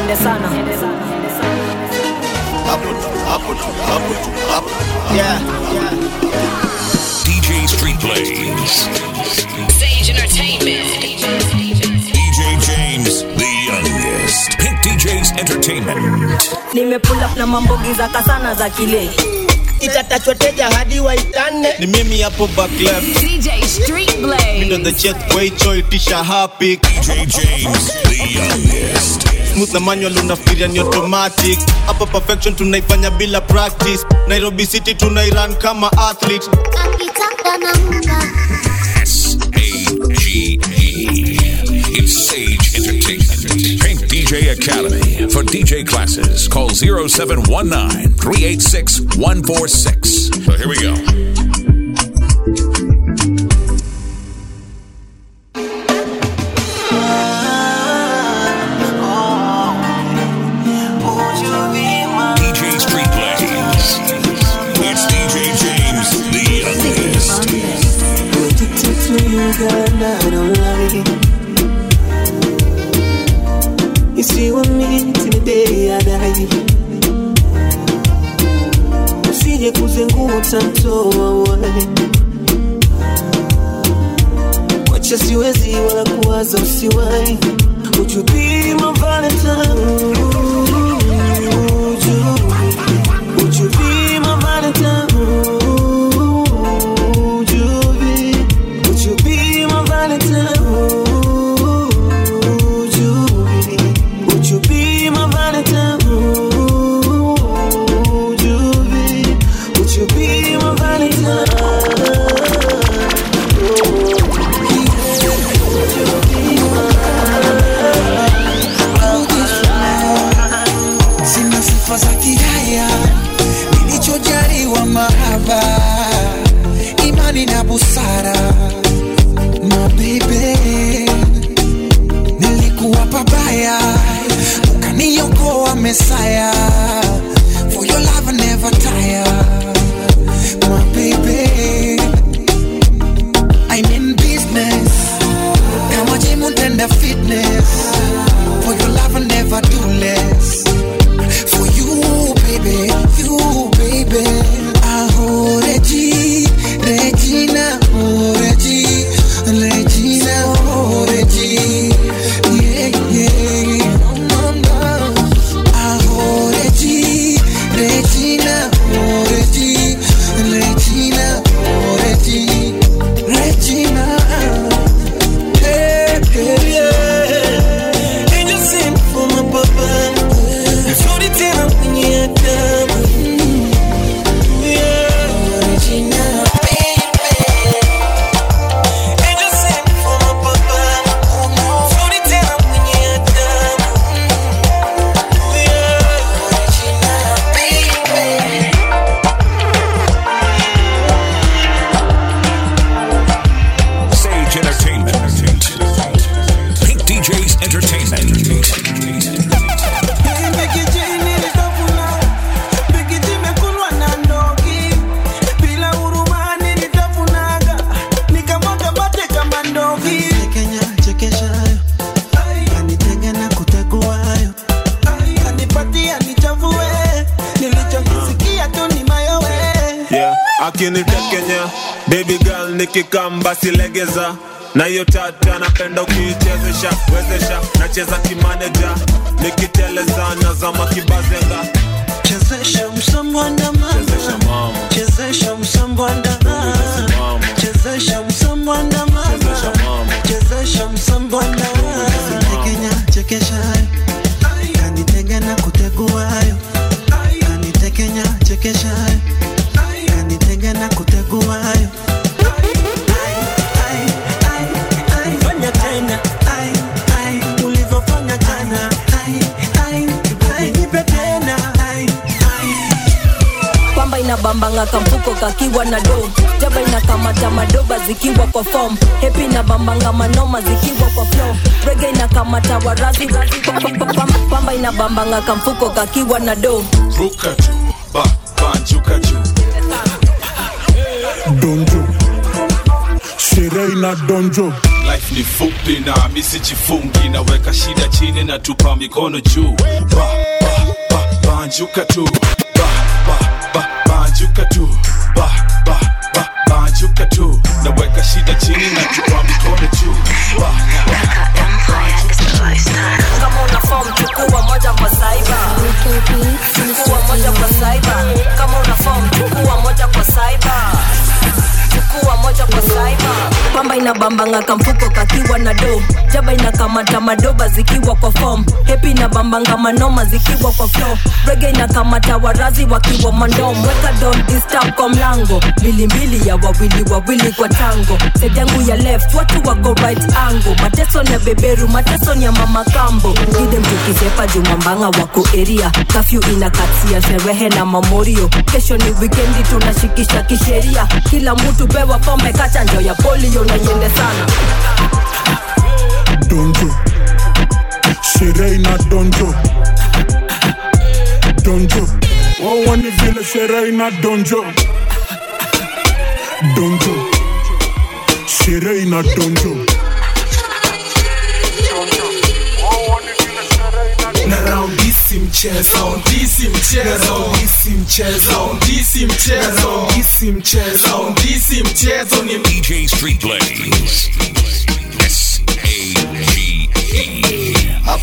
niende sana. Yeah. DJ Street Blaze. Sage Entertainment. DJ James, the youngest. Pink DJs Entertainment. Nime pull up na mambogi za kasana za kile. Itatachoteja hadi waitane. Ni mimi hapo back left. DJ Street Blaze. Mindo the jet way choi tisha happy. DJ James, the youngest. Smooth na manual unafikiria ni automatic. Hapa perfection tunaifanya bila practice. Nairobi City tunairan kama athlete. Akitaka na munga. SAGE. It's Sage Entertainment. Pink DJ Academy. For DJ classes, call 0719-386-146. So here we go. DJ Street Blaze. It's DJ James, the youngest. Addicted to you, girl, I don't lie. You see what me till the day I die. Usije kuzenguta mtoa wale. Wacha siwezi wala kuwaza usiwai. Would you be my Valentine? Would you be my Valentine? Would you be my Valentine? Would you be my Valentine? Would you be my Valentine? Sina sifa za kihaya, nilichojaliwa mahaba, imani na busara. My baby, nilikuwa pabaya, ukaniokoa Messiah. For your love I never tire. My baby, I'm in business, kama gym and fitness. For your love I never do less. For you, baby, oh Regina, oh Regina, oh Regina, yeah, no, oh Regina, oh Regina, oh Regina, yeah. Angel sent for my papa. Float it in up when you're done. Yeah, Regina, baby. Angel sent for my papa. Float it in up when you're done. Yeah, Regina, baby. Sage Entertainment. Pink DJs Entertainment. Yeah, akinitekenya baby girl nikikamba silegeza. Na hiyo tata napenda ukichezesha, wezesha, nacheza kimaneja. Nikiteleza nazama kibazenga. Chezesha msambwanda mama. Chezesha mama. Chezesha msambwanda mama. Chezesha msambwanda mama. Chezesha mama. Chezesha msambwanda mama. Tekenya chekeshayo, kanitega na kuteguayo. Kanitekenya chekeshayo, kanitega na kuteguayo. Fanya tena, ulivyofanya jana. Nipe tena. Pamba inabambanga kamfuko kakiwa na do. Jaba inakamata madoba zikiwa kwa form. Happy inabambanga manoma zikiwa kwa flow. Reggae inakamata warazi. Pamba inabambanga kamfuko kakiwa na do. Ruka juu, banjuka juu. Donjo Sherehe na donjo life ni fupi na misijifungi, naweka shida chini na tupa mikono juu. Banjuka tu, banjuka tu, banjuka tu, naweka shida chini na tupa mikono juu. Kama una form chukua moja kwa cyber, chukua moja kwa cyber. Kama una form chukua moja kwa cyber, chukua moja kwa cyber. Pamba inabambanga kamfuko kakiwa na do, jaba inakamata madoba zikiwa kwa form. Happy inabambanga manoma zikiwa kwa flow, reggae inakamata warazi wakiwa mandom. Weka don't disturb kwa mlango, mbili ya wawili kwa tango. Side yangu ya left watu wako right angle, mateso ni ya beberu, mateso ni ya mama kambo. Gide mtukisepa jumambanga wako area, curfew inakatia sherehe na mamorio. Kesho ni weekendi tunashikisha kisheria, kila mtu bewa pombe kachanjo ya polio na yende sana. Donjo, sherehe na donjo, donjo, wawani vile sherehe na donjo, donjo, sherehe na donjo. Na round disi mchezo, disi mchezo, disi mchezo, disi mchezo, disi mchezo, disi mchezo ni DJ Street Blaze. S-A-G-E.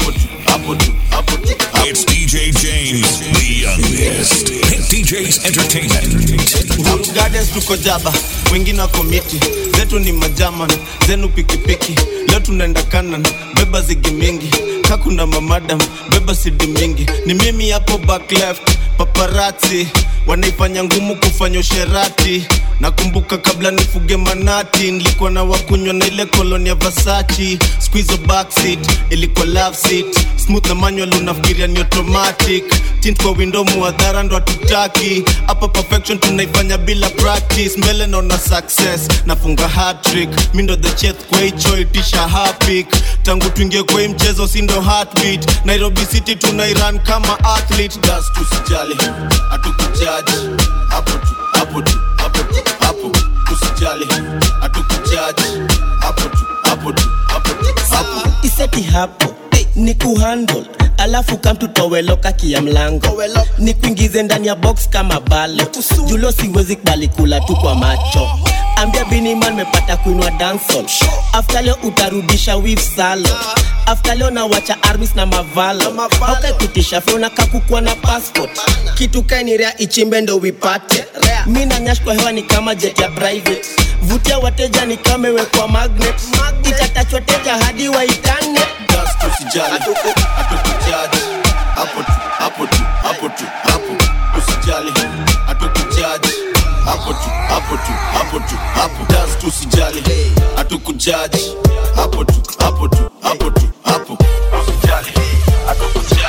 It's DJ James, the youngest. Pink DJs Entertainment. Gardens tuko jaba, wengine wako miti. Zetu ni majaman, zenu pikipiki. Leo tunaenda kanan, beba zigi mingi. Kakuna mamadam, beba sidi mingi. Ni mimi hapo back left, paparazzi wanaifanya ngumu kufanya usherati. Nakumbuka kabla nifuge manati, nilikuwa na wakunywa na ile koloni ya Versace. Squeeze backseat, ilikuwa love seat. Smooth na manual unafikiria ni automatic. Tint kwa window muadhara ndo hatutaki. Hapa perfection tunaifanya bila practice. Mbele naona success, nafunga hat-trick. Mi ndo the chef kwa hicho itisha hapik. Tangu tuingie kwa hii mchezo si ndo heartbeat. Nairobi City tunairan kama athlete. Das tusijali, hatukujaji. Hapo tu, hapo tu, hapo tu, hapo. Tusijali, hatukujaji. Hapo tu, hapo tu, hapo tu, hapo. Iseti hapo ni kuhandle, alafu kamtutowe loka kia mlango, ni kuingize ndani ya box kama balo. Julo siwezi kubali kula tu kwa macho. Ambia Biniman mepata kuinua dancehall. After leo utarudisha weave salo. After leo na wacha armies na mavalo. Haukai kutisha fona kakukua na passport. Kitu kaini rea ichimbe ndo wipate. Mina nyash kwa hewa ni kama jet ya private. Vutia wateja ni kama wekwa magnet. Itatachwa teja hadi waitane. Just usijali, hatukujaji. Hapo tu, hapo tu, hapo tu, hapo. Usijali, hatukujaji. Hapo tu, hapo tu, hapo tu, hapo. Just usijali, hatukujaji. Hapo tu, hapo tu, hapo tu, hapo. Usijali, hatukujaji.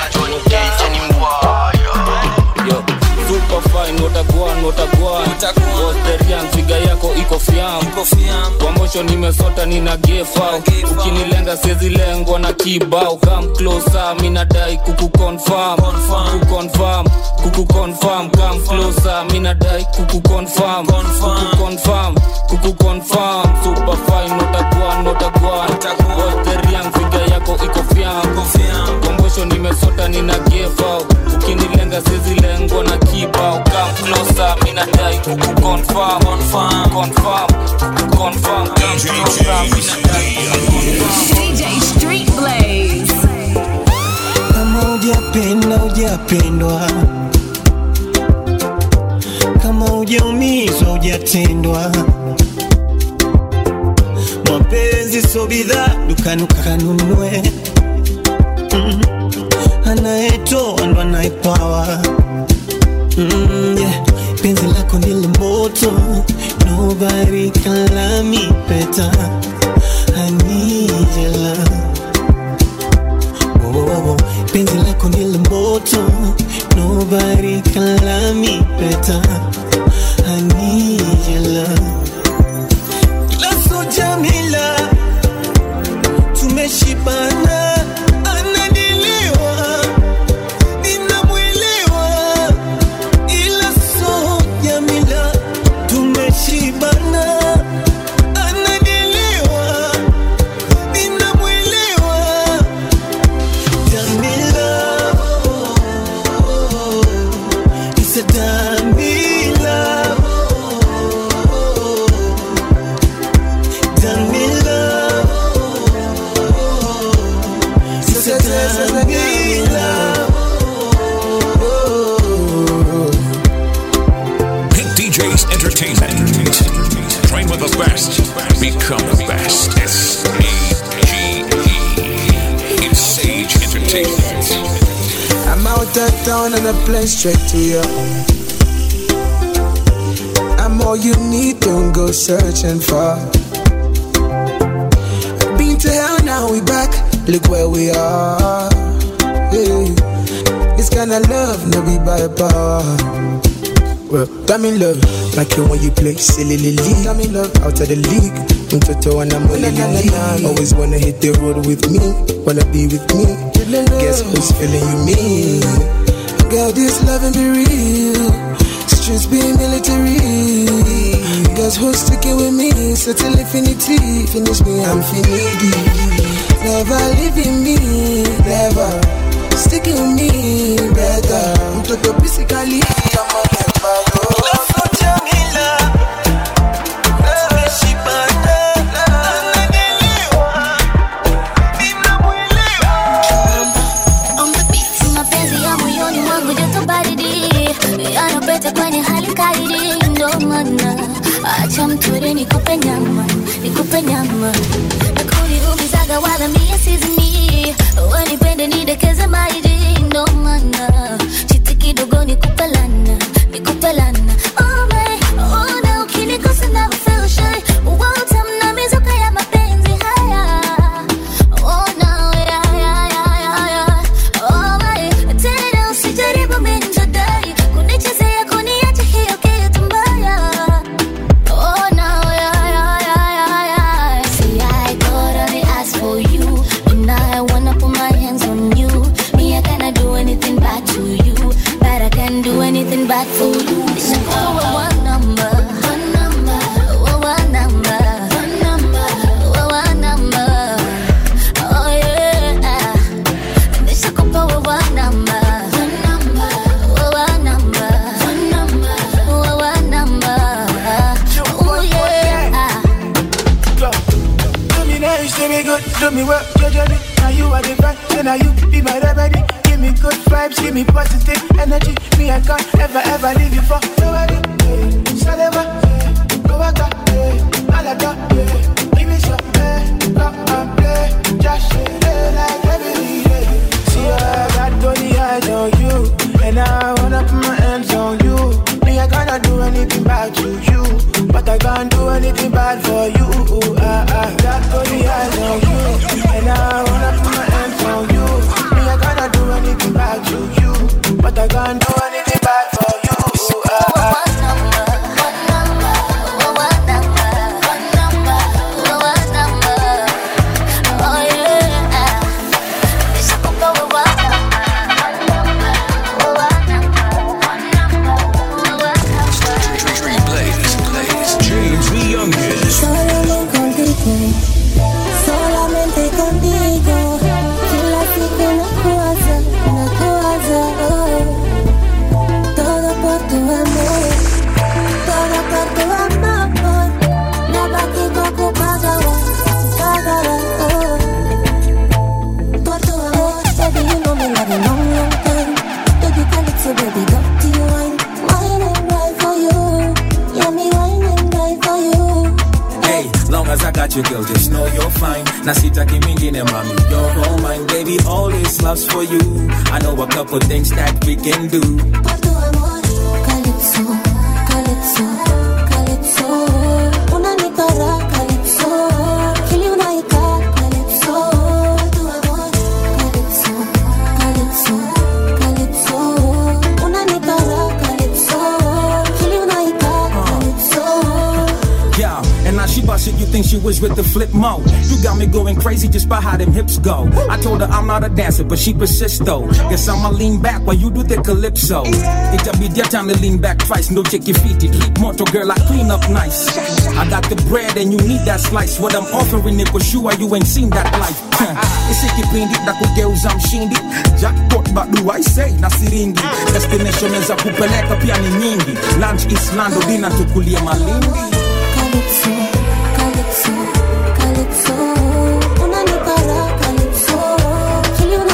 Yo, super fine, wataguan Boss Derian, figa yako iko fiam. Kwa mosho nimesota nina gefa. Ukinilenga sezi lengwa na kibao. Come closer, minadai kukuconfirm. Kukuconfirm, come closer, minadai kukuconfirm. Super fine, wataguan Boss Derian, figa yako iko fiam. Kwa mosho nimesota nina gefa. Ukinilenga sezi lengwa na kibao. Come closer, minadai kukuconfirm. DJ Street Blaze. Kama hujapendwa, kama hujaumizwa, hujatendwa. Mapenzi so bidhaa, dukani ukanunue. Anayetoa ndo anaipawa. Yeah. Penzi lako ndilo moto, nobody can love me better. I need your love. Penzi lako ndilo moto, nobody can love me better. I need your love. Laso Jamila, tumeshibana. Pink DJ's Entertainment. Train with the best. Become the best. SAGE. It's Sage Entertainment. I'm out of town and I play straight to you. I'm all you need, don't go searching for. Been to hell, now we back. Look where we are. Yeah. This kind of love, no be by power. Well, got me love, like you when you play silly league. Got me love, out of the league. Toto and I'm only always wanna hit the road with me, wanna be with me. Guess who's feeling you, me? Girl, this loving be real. Streets be military. Guess who's sticking with me? So till infinity, finish me, I'm finity. Never leaving me, never sticking with me, better. Toto physically, I'm a member. Acha mture nikupe nyama nakuli umizaga wala mie sizimi wanipende nidekeze maidi ndo mana chiti kidogo nikupelana oh my oh na ukinikosa never feel shy utamna mizuka ya mapenzi haya oh no yeah oh my tena usijaribu minjadai kunichezea kuniacha hiyo kitu mbaya. Oh no, yeah. See, I got only ask for you, and I wanna put my hands on you. Me, I cannot do anything bad to you, but I can do anything bad for you. It's a one number. Oh yeah, this a couple of one number. Do me well, judge me. Now you are the vibe, then now you be my remedy. Give me good vibes, give me positive energy. Me, I can't ever leave you for nobody. Saleva, go back, Malaga, give me some, come and play. Just like every day. See, I got only eyes on you, and I wanna put my hands on you. Me, I cannot do anything bad to you, but I can't do anything bad for you. I got only eyes on you, and I wanna put my hands on you. Me, I cannot do anything bad to you, but I can't do anything bad for you. Solamente contigo, kila siku nakuwaza, todo por tu amor, nabaki kukupaga por tu amor, baby you know me love you long time, baby calypso baby got to wine and right for you, yeah me wine and right for you. Hey, long as I got you, girl, just know you're fine. Nasitaki mingine, mommy, you're all mine, baby. All this love's for you. I know a couple things that we can do. Por tu amor, calypso, calypso, calypso. Una ni para calypso, kili una ika calypso. Por tu amor, calypso, calypso, calypso. Una ni para calypso, kili una ika calypso. Yeah, and now she bust it, you think she was with the flip mo. You got me going crazy just by how them hips go. I told her I'm not a dancer, but she persists though. Guess I'ma lean back while you do the calypso. It'll be your time to lean back twice, no check your feet. It moto girl, I clean up nice. I got the bread and you need that slice. What I'm offering it for sure, you ain't seen that life. Isikipindi na kugeuza mshindi. Jackpot but do I say na siringi. Destination za kupeleka pia ni nyingi. Lunch Islando, dinner tukulie Malindi. Calypso, calypso, calypso. Una ni para calypso, kili una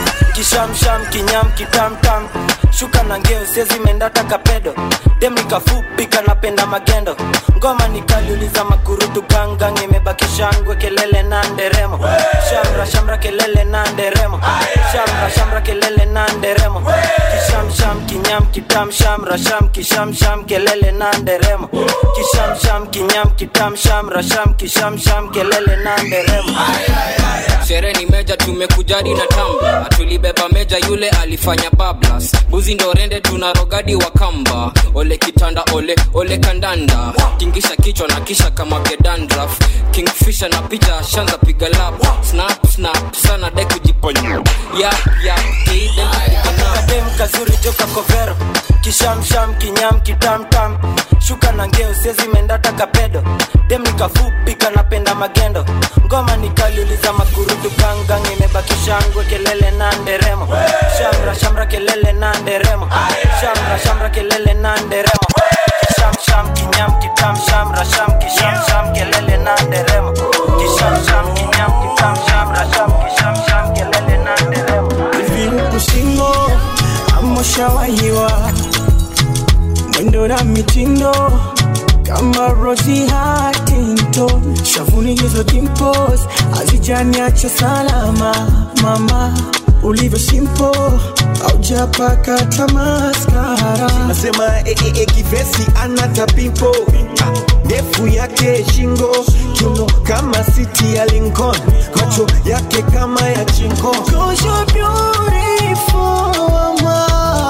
Kishamsham kinyam kitamtam shuka na ngeo sezi mendata kapedo dem nikafupi kanapenda magendo ngoma nikaliuliza makurutu gangang imebakishangwe kelele na nderemo shamra kelele na nderemo shamra kelele na nderemo kishamsham kinyam kitam shamra sham kishamsham kelele na nderemo kishamsham kinyam kitam shamra sham kishamsham kelele na nderemo. Shere ni meja tumekujadi na tamba tulibeba meja yule alifanya bablas buzi ndo rende tunarogadi wa kamba ole kitanda ole kandanda tingisha kichwa na kisha kama gedandraf kingfisher na picha shanza piga lap snap sana dai kujiponya yap dem kazuri joka kovero kishamsham kinyam kitamtam shuka na ngeo sezi mendata kapedo dem nikafupi kanapenda magendo ngoma nikaliuliza makurutu gangang imebakishangwe kelele na nderemo shamra kelele na nderemo shamra kelele na nderemo kishamsham kinyam kitam shamra sham kishamsham kelele na nderemo kishamsham kinyam kitam shamra sham kishamsham kelele na nderemo Vile kushingo amoshawahiwa mwendo na mitindo kama Rosie Huntington shavuni hizo dimples hazijaniacha salama mama ulivyo simple haujapaka tamaskara nasema kivesi anata pimpo ndefu yake shingo kiuno kama city ya Lincoln macho yake kama ya chinko cause you're beautiful mama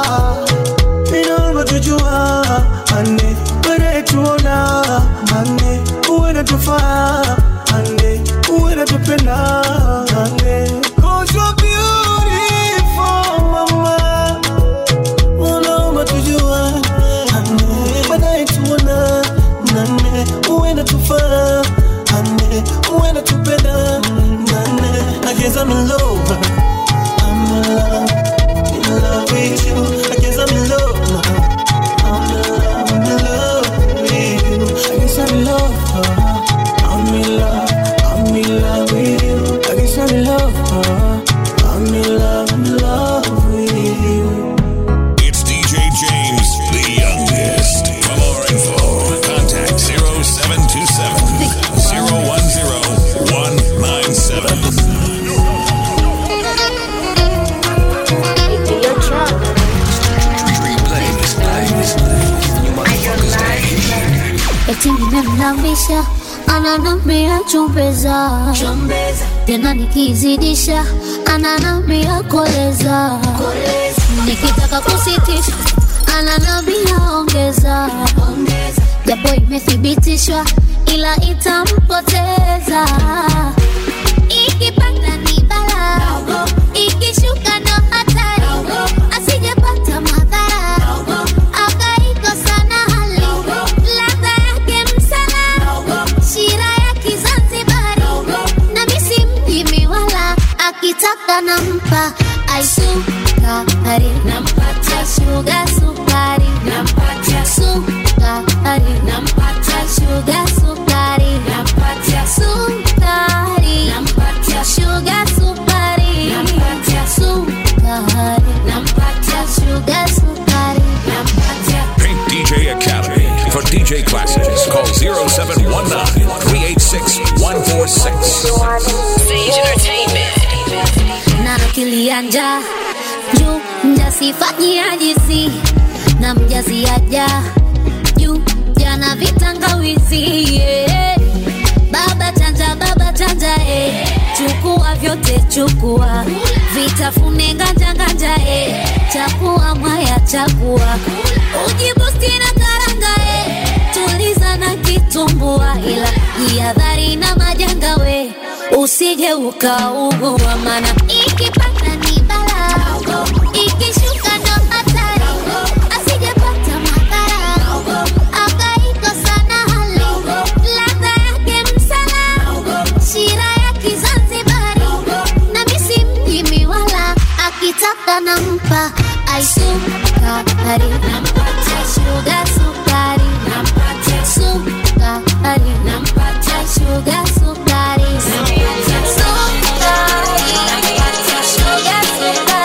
minongo tujua ane wene tuona ane uwene tufaa ane uwene tupenda ane cause you're beautiful mama minongo tujua ane wene tuona ane uwene tufaa ane uwene tupenda ane I guess I'm in love with you I guess I'm in love I'm in love with you I guess I'm in love I'm in love with you I guess I'm in love I'm in love with you. It's DJ James, the youngest. For more info, contact 0727 010 197. Eti nimemlambisha ananambia chumbeza tena nikizidisha ananambia koleza nikitaka kusitisha ananambia ongeza japo imethibitishwa ila itampoteza ikipanda ni bala ikishuka ndo hatari asijepata madhara akaikosa na hali ladha yake msala shira ya Kizanzibari na misi mjimi wala akitaka nampa aisukari nampatia sugar sukari nampatia sukari nampatia sugar sukari nampatia sukari nampatia sugar sukari nampatia sukari nampatia sugar sukari nampatia Pink DJ Academy. For DJ classes, call 0719 386 146. Sage Entertainment. na akili ya njaa juu mjasifanyi ajisi na mjazi aja juu jana vitangawizi yeah. Baba chanja chukua vyote chukua vitafune nganja chakua mwaya chakua ujibusti na karanga tuliza na kitumbua ila jihadhari na majanga we usije ukaugua mana ikipata ni bala ikishuka ndo hatari asijepata madhara akaikosa na hali ladha yake msala shira ya Kizanzibari na misi mjimi wala akitaka nampa aisukari nampatia sugar sukari nampatia sukari nampatia sugar sukari nampatia sukari nampatia sugar sukari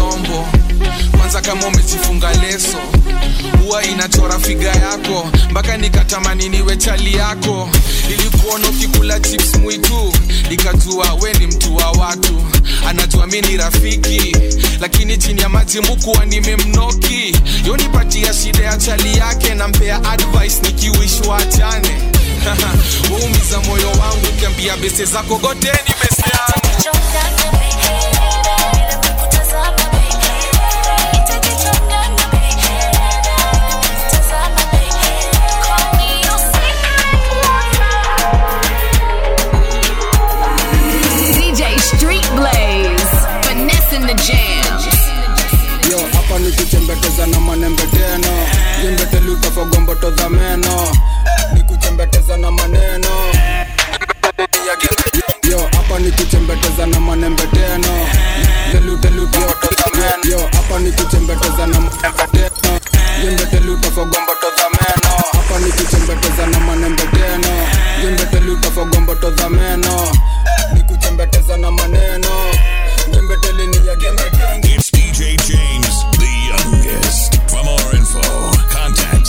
vyombo. Kwanza kama umejifunga leso, huwa inachora figa yako, mpaka nikatamani niwe chali yako. Nilikuona ukikula chips mwitu, nikajua we ni mtu wa watu. Anajua mimi ni rafiki, lakini chini ya maji mkuwa nimemnoki. Yonipatia shida ya chali yake, nampea advice nikiwishwa achane. Uumiza moyo wangu ukiambia bese zako goteni bese yangu. Yo, hapa ni kuchembeteza na manembe tena. Jembete luta fogombo to za meno. Ni kuchembeteza na maneno. Yo, hapa ni kuchembeteza na manembe tena. Luta to za meno. Yo, hapa ni kuchembeteza na manembe tena. Jembete luta fogombo to za meno. Hapa ni kuchembeteza na manembe tena. Jembete luta fogombo to za meno. Ni kuchembeteza na maneno. Jembeteli ni ya gembe gengi. It's DJ James, the youngest. For more info, contact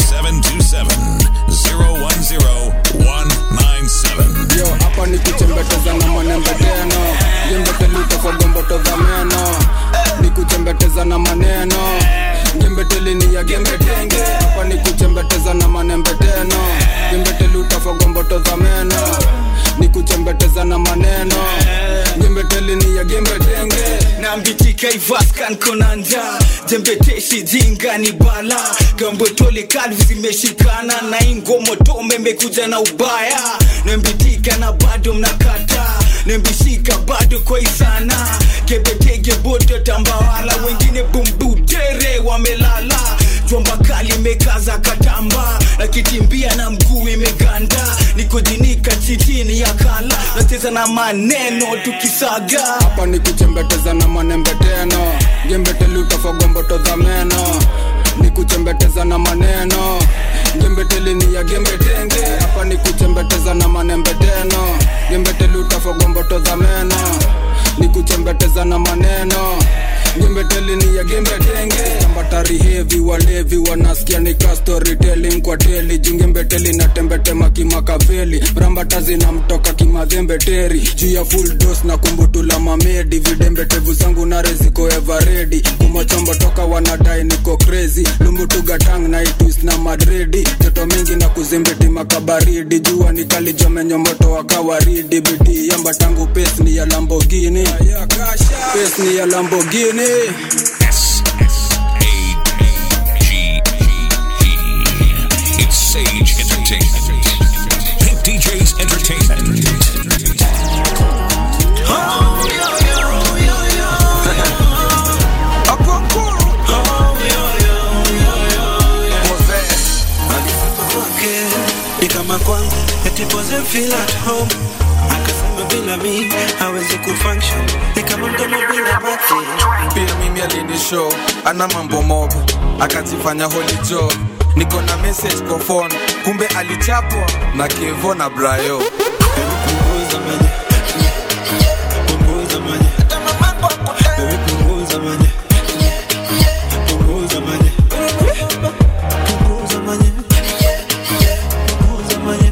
0727-010-197. Yo, hapa ni kuchembeteza na manembe tena. Jembeteli utafogombo to za meno. Ni kuchembeteza na maneno. Jembeteli ni ya gembe gengi. Hapa ni kuchembeteza na manembe tena. Jembeteli utafogombo to za meno. Ni kuchembeteza na maneno. Jembeteli ni ya gembe denge. Na mbitika ivaskan konanja. Jembeteshi jinga ni bala. Gambotole kalvi zimeshikana. Na ingomo tome mekuja na ubaya. Na mbitika na bado mnakata. Na mbishika bado kwa isana. Kebetege bodo tambawala. Wengine bumbutere wamelala. Jomba kali mekaza katamba. Na kitimbia na mguu imeganda. Nikojinika chitini ya kala. Nateza na maneno tukisaga. Hapa ni kuchembeteza na manembe tena. Jembeteli utafogombo to za meno. Ni kuchembeteza na maneno. Jembeteli ni ya gembe denge. Hapa ni kuchembeteza na manembe tena. Jembeteli utafogombo to za meno. Ni kuchembeteza na maneno. Jembeteli ni ya gembe denge. Tambatari heavy walevi wanasikia ni ka storytelling kwa teli. Jingembeteli na tembete makimakaveli. Mrambatazi na mtoka kimadhembeteri. Juu ya full dose na kumbutula mamedi. Vidembetevu zangu na reziko ever ready. Kumochombo toka wanadai niko crazy. Lumbutu gatang na itwist na madredi. Joto mingi na kuzimbeti makabaridi. Jua ni kali jomenyo moto wakawaridi. Bidi yamba tangu pes ni ya Lamborghini. Pes ni ya Lamborghini. It's Sage Entertainment. Pink DJs Entertainment. Nikama kwangu eti pose feel at home. Akasema bila mi hawezi kufunction. Nikama mdomo bila mate. Pia mimi alinishow ana mambo mob, akajifanya holy joe. Niko na message kwa phone, kumbe alichapwa na Kevo na Brayo. Punguza maji, punguza maji, baby punguza maji, punguza maji, punguza maji, punguza maji,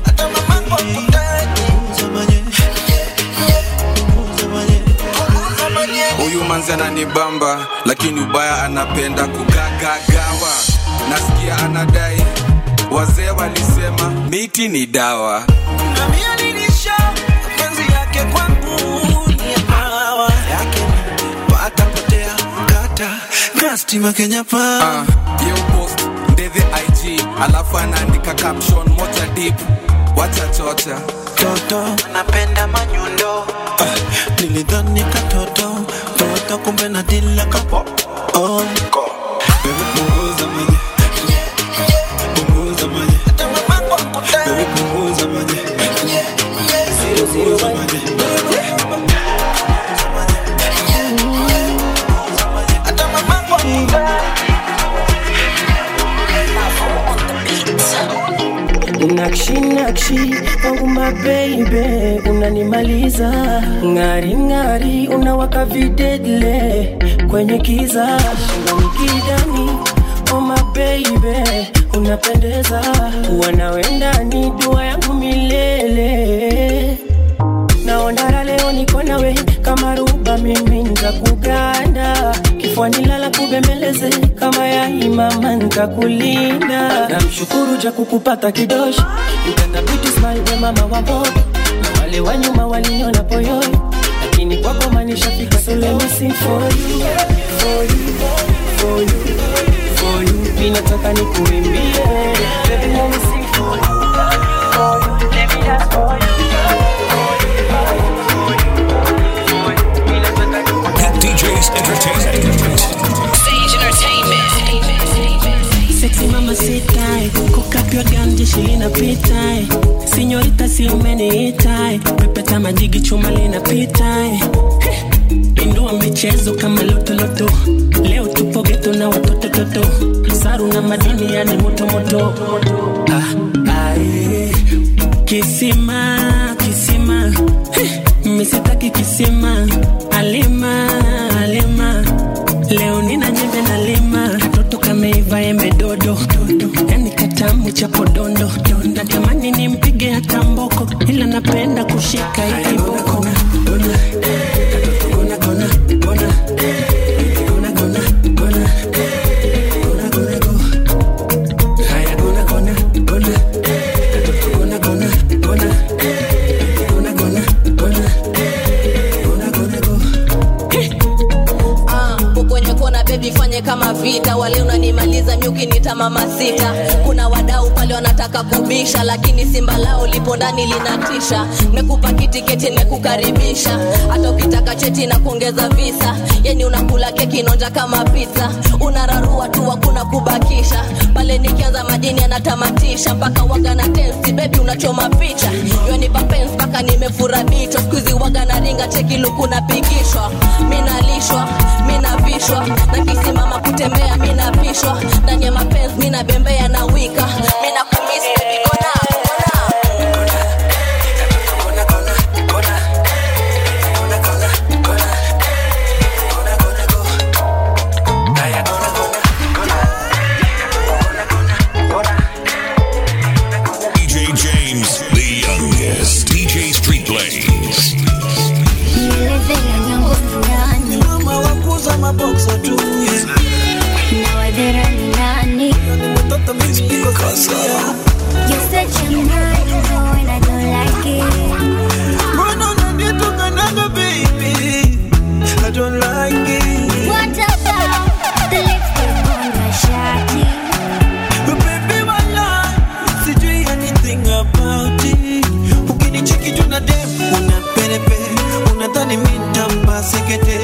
Huyu manzi ananibamba, lakini ubaya anapenda kugagagawa. Nasikia anadai, wazee walisema miti ni dawa. na mimi alinisha penzi yake kwangu ni hawa yake pata potea kata nastima Kenya pa Yo post ndeve IG, alafu anaandika caption moja deep, wacha chocha toto napenda manyundo nilidhani katoto toto kumbe na dila kapo baby punguza maji, punguza maji, baby punguza maji, punguza maji. Nakshi nakshi wangu my baby, unanimaliza ngari ngari, unawaka videdle kwenye giza nikidani, oh my baby unapendeza, wanawenda ni dua yangu milele. Naona leo niko nawe kama ruba, mimi nitakuganda kifuani, lala kubembeleze kama ya imama, nitakulinda. Namshukuru ja kukupata kidoshi, ukenda beauty smile de mama wa bobo, na wale wa nyuma waliniona poyoi, lakini kwako manishafika. So let me sing for you, for you, for you, for you. Mimi nataka nikuimbie, baby let me sing for you, for you, let me dance for you. DJ's Entertainment. Sage Entertainment. Sexy mama sit tight, cook up your gun, jeshi linapita. Señorita si umeniita, pepeta majigi chuma linapita. Indua michezo kama loto, leo tupo ghetto na watoto toto. Saru na madini yani moto moto. Kisima, kisima, misitaki kisima. Alima, alima, leo nina nyembe na lima. Katoto kameiva embe dodo, yani katamu cha podondo. Natamani nimpige hata mboko, ila napenda kushika hii boko. Nifanye kama vita, wale unanimaliza nyuki nita mama sita. Kuna wadau pale wanataka kubisha, lakini simba lao lipo ndani linatisha. Nimekupa kitiketi nimekukaribisha, hata ukitaka cheti na kuongeza visa. Yeni unakula keki nonja kama pizza, unararua tu hakuna kubakisha. Pale nikianza madini anatamatisha, mpaka waga na tensi baby unachoma picha. Yoni papensi mpaka nimefura bicho, skuizi waga na ringa cheki luku napigishwa. Mina lishwa, mina vishwa, na kisimama kutembea mina pishwa. Ndani ya mapenzi mina bembea na wika, mina kumisi baby gona. DJ James, the youngest DJ Street Blaze. Mama wakuza maboksa tu na wadera ni nani? mtoto mimi niko kasa. You such a man, and I don't like it. Mbona unanitoka naga baby? I don't like it. What about the lipstick on your shawty? But baby walai, sijui anything about it. Ukinicheki tu na dem, unaperepe, unadhani mimi nitampa sekete.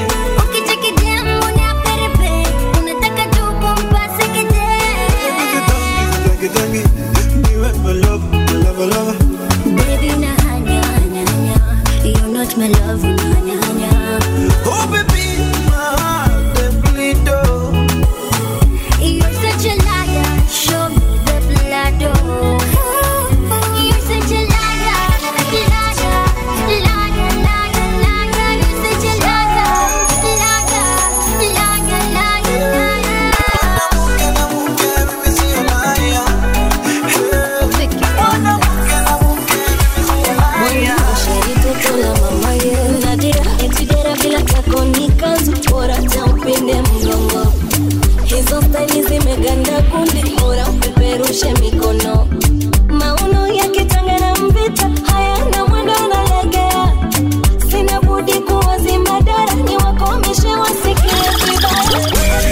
Baby na hanya hanya hanya, you're not my love hanya hanya. Oh baby, my heart them bleed oh. You're such a liar, show me the blood oh. You're such a liar, liar, liar, liar, liar. You're such a liar, liar, liar, liar, hizo style zimeganda kundi, bora upeperushe mikono. Mauno ya kitanga na mvita, hayana mwendo unalegea. Sina budi kuwazima dara, ni wakomeshe wasikie vibaya.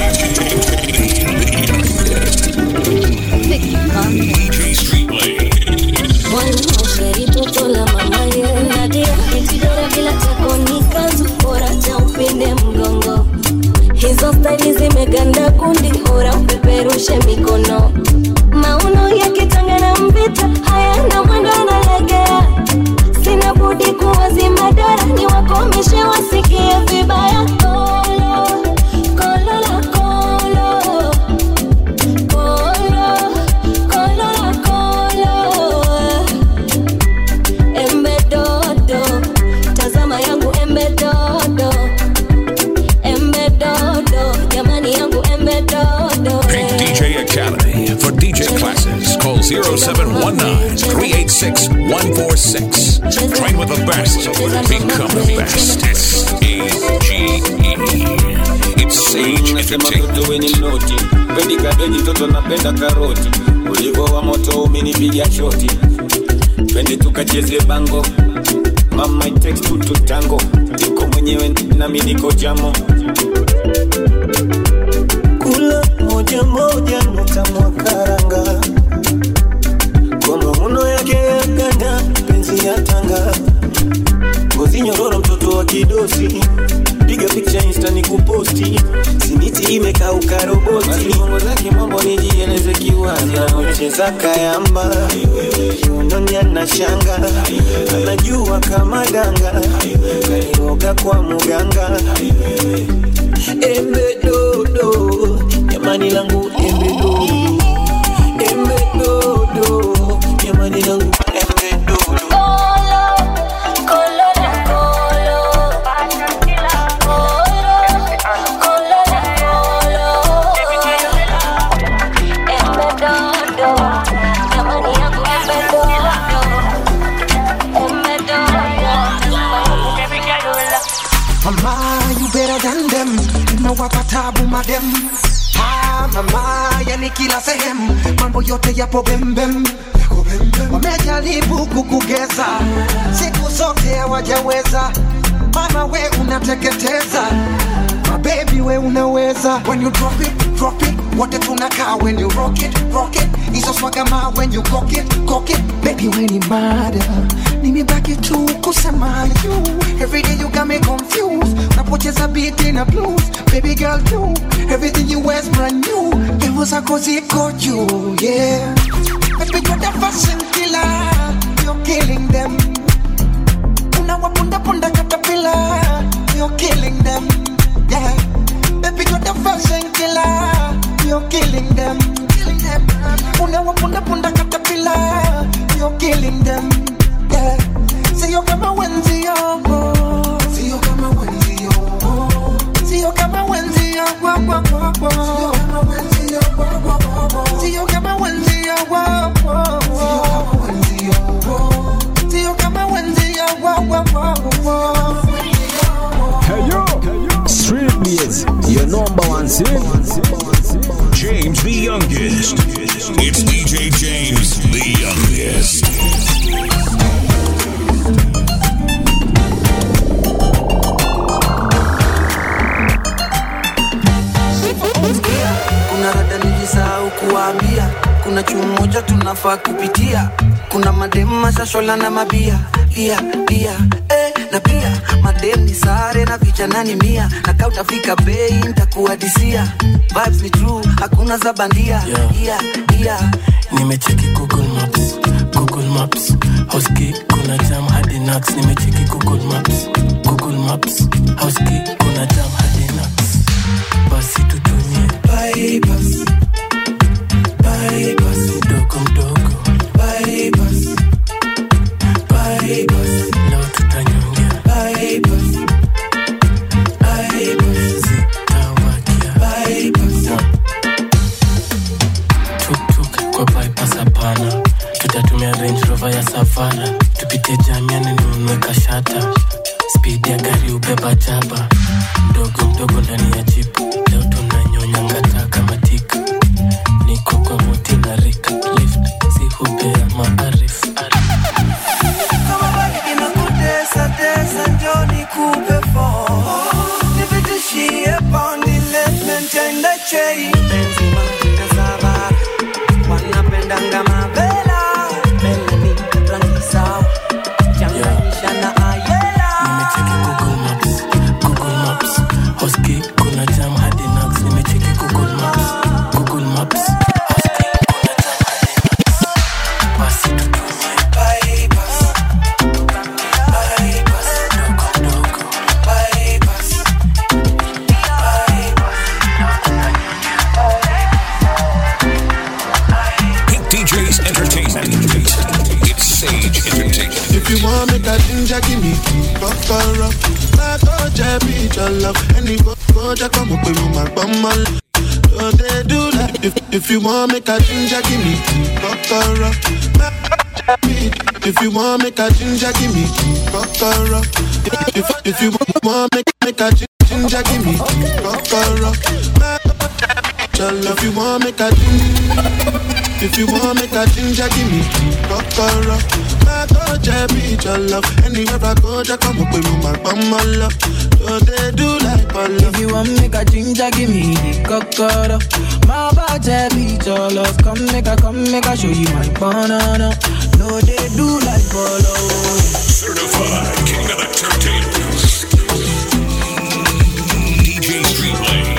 DJ Street Blaze. Mwana sheri toto la mama ye Nadia, itidora bila tako ni kazu, bora cha upinde mgongo. Hizo style zimeganda kundi, bora upeperushe mikono. Mauno ya kitanga na mvita, hayana mwendo unalegea. Sina budi kuwazima dara, ni wakomeshe wasikie vibaya. Kolo, kolo la kolo, kolo, kolo la kolo. Embe dodo, tazama yangu embe dodo, embe dodo. 0719-386-146. Train with the best. Become the best. S-A-G-E. It's Sage Entertainment. Pendi kabeji toto napenda karoti. Ulivo wa moto umenipiga shoti. Pendi tukacheze bango. Mama it takes two to tango. Niko mwenyewe na mimi niko jamo. Kula moja moja nutamwa karanga. Kwa mamuno yake ya ganda penzi ya tanga. Ngozi nyororo mtoto wa kidosi. Piga picture insta ni kuposti. Simiti imekauka roboti. Mongo zake mambo nijieleze kiwazi. Anacheza kayamba. Unonya na shanga. Anajua kama danga. Kanioga kwa muganga. Embe dodo. Jamani langu embe dodo. Embe dodo. Jamani langu embe dodo. Mama, you better than them. Unawapa tabu madem. Mama, yani kila sehemu mambo yote yapo bembem. Wamejaribu kukugeza, siku zote hawajaweza. Mama we unateketeza, my baby we unaweza. When you drop it, wote tunakaa. When you rock it, iso swagama. When you cock it, baby we ni mada. Nimebaki tu kusema you. Every day you got me confused. Napocheza beat in a blues. Baby girl you, everything you wear's brand new. It was a cozy got you, yeah. Baby you're the fashion killer. You're killing them. Unawapunda punda caterpillar. You're killing them, yeah. Baby you're the fashion killer. You're killing them. Unawapunda punda caterpillar. You're killing them. Yeah. See you come when see you. See you come when see you. See you come when see you. See you come when see you. See you come when see you. Hey yo, Street Beats, your number one sin. James the youngest. It's DJ James the youngest. Kuna rada nilisahau kuambia. Kuna chuo moja tunafaa kupitia. Kuna mademu mashashola na mabia. Na pia mademu ni sare na vijana ni mia. Na kaa utafika bei nitakuadisia. Vibes ni true, hakuna za bandia. Nimecheki Google Maps. Houski kuna jam hadi Nax. Nimecheki Google Maps. Houski kuna jam hadi Nax. Basi tutumie bypass. Mdogo bypass. Leo tutanyongea bypass. Zitawakia bypass. Tuk kwa bypass hapana. Tutatumia Range Rover ya Savana. Tupite jamiani nunue kashata. Speed ya gari ubeba jaba. Mdogo ndani ya jeep. Leo tunanyonya ngata kama tika. Niko kwa moti na Rick Lift. Si hupea maarif. Kama bali inakutesa njoni kupe phone. Nipitishie pound ile maintain the chain. Benzima kasabara. Wanapendanga mabela. Melanie rangi sawa. Changanisha na ayela. Nimecheki Google Maps. Houski kuna jam hadi Nax. Nimecheki Google Maps. Houski kuna jam hadi Nax. Basi tutumie bypass. Dogo bypass. Pink DJ's Entertainment. It's Sage Entertainment. If you want me that ninja, give me kokoro. My coach, beat your love. Any coach, come up with my bumble. So they do like If you want make a ginger, give me kokoro. If you want make a ginger, give me kokoro. If you want make a ginger, give me kokoro. If you want make a if you want make a ginger, give me kokoro. Go Jabby, your love. Anywhere I go, just come up with my love. So they do like love. If you want make a ginger, give me the kokoro. My Jabby, your love. Come make a show you my banana. No, they do like bolo. Certified king of the turntables. DJ Street Blade.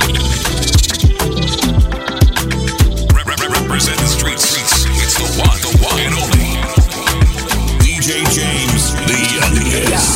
Represent the streets. It's the one and only. DJ James, the youngest.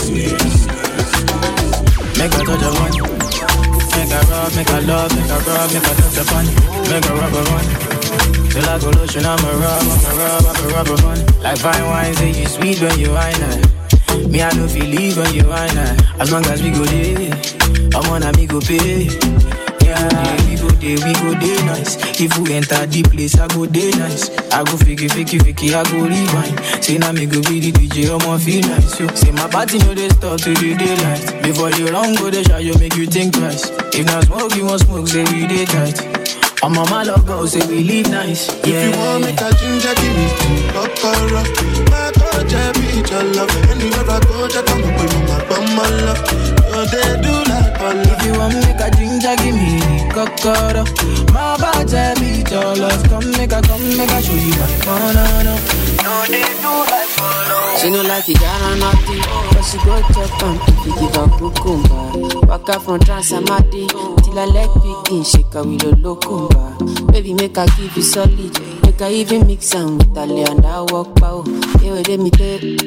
Make a touch of one. Make a rub, make a love, make a rub, make a touch upon it. Make a rubber one. Till I go lotion, I'm a rub upon it. Like fine wine, say you sweet when you wine it. Me, I don't feel leave when you wine it. As long as we go there, I'm on a me go pay. Yeah, we go there nice. If we enter the place, I go there nice. I go fiki, I go rewind. Say now me go be the DJ, I'ma feel nice. Yo. Say my party no they start to the daylight. Before you run go the shot, you make you think twice. If not smoke, you want smoke, say we day tight. I'm on my love go, say we live nice. Yeah. If you want make a ginger, give me kokoro. My God, Jabby, your love. Anywhere I go, just come up with my love. So they do like love. If you want make a ginger, give me kokoro. My bad Jabby, your love. Come make a show you my banana. No, they do like follow. She no like it, I don't nothing. But she go chop and if you give her cucumber. Walk up from Transamadi till I leg begin shake her with a locumba. Baby, make her give you solid. Make her even mix am with a lay and I walk pow. Hey, wait, let me tell you.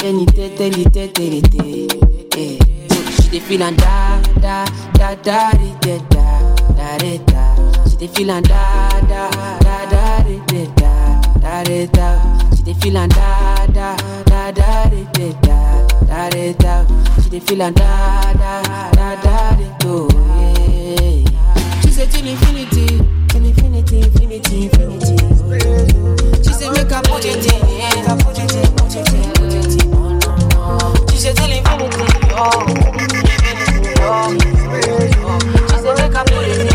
She dey feel and da da da da da da da da. She dey feel and da da da da da da da. She dey feel and da da da da da da da. She dey feel and da da da da da. She say till infinity, till infinity, infinity, infinity. She say make her put it in, put it in, put it in, put it in. She say till infinity, infinity, she say make her put it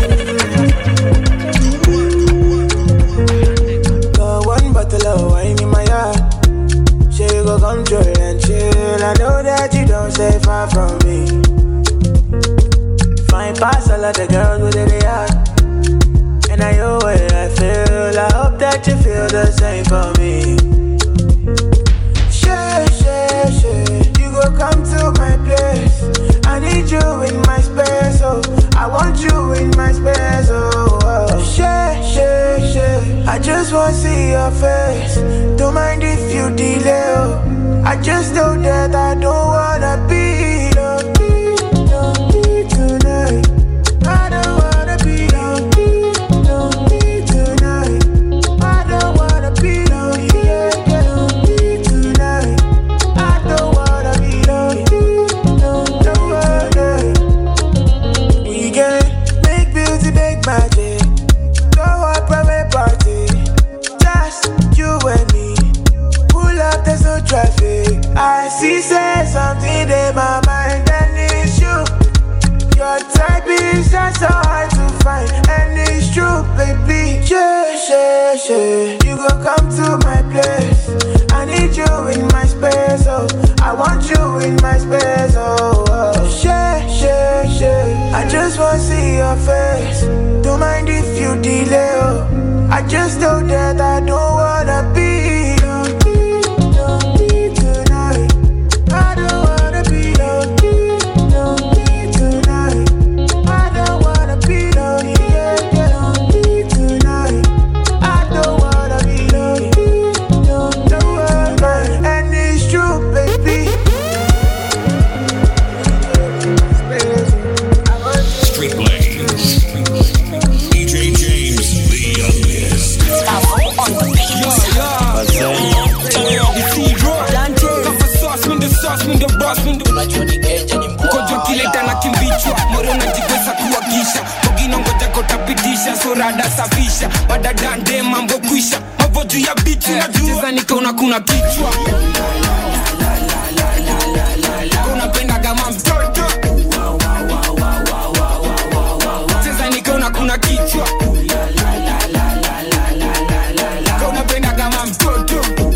in. Got one bottle of wine in my yard. She go control and chill. I know that you don't stay far from me. Fine pass all of the girls with the yard. And I know what I feel. I hope that you feel the same for me. Share. You go come to my place. I need you in my space, oh. I want you in my space, oh. Share. I just wanna see your face. Don't mind if you delay, oh. I just know that I don't wanna be lonely tonight. I don't wanna be lonely tonight. I don't wanna be lonely tonight. I don't wanna be lonely. We can make beauty, make magic. Throw a private party. Just you and me. Pull up, there's no traffic. I see, say something in my mind, and it's you. Your type is just so hard to find, and it's true, baby. Share. You go come to my place. I need you in my space, oh. I want you in my space, oh. Share. I just wanna see your face. Don't mind if you delay, oh. I just know that I don't wanna be lonely tonight. I don't wanna be lonely tonight. I don't wanna be lonely tonight. I don't wanna be lonely tonight. And it's true, baby. Street Blaze. DJ James, the youngest. rada safisha badadande mambo kwisha mambo juu ya bitu najua cheza nikaona kuna kichwa unapenda kama mtoto cheza nikaona kuna kichwa unapenda kama mtoto